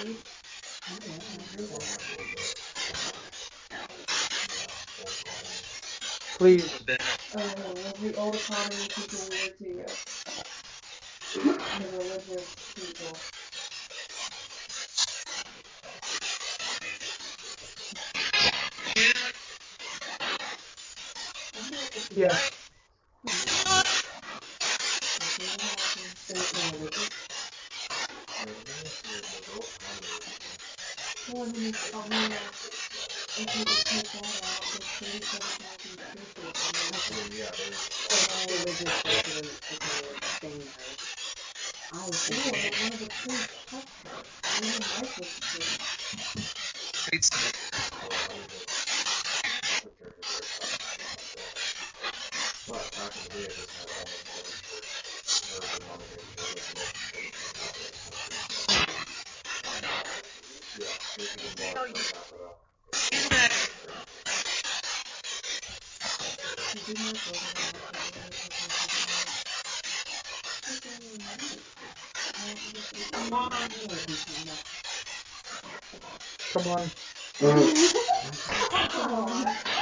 Please. The old economy people weird to you. The religious people. Yeah. Well, I mean, if you take that out, there's 37,000 churches in the religious people are dangerous. Sure, but one of the priests touched her. Maybe your wife was the priest. You do not go to the next level because you Come on. Come on.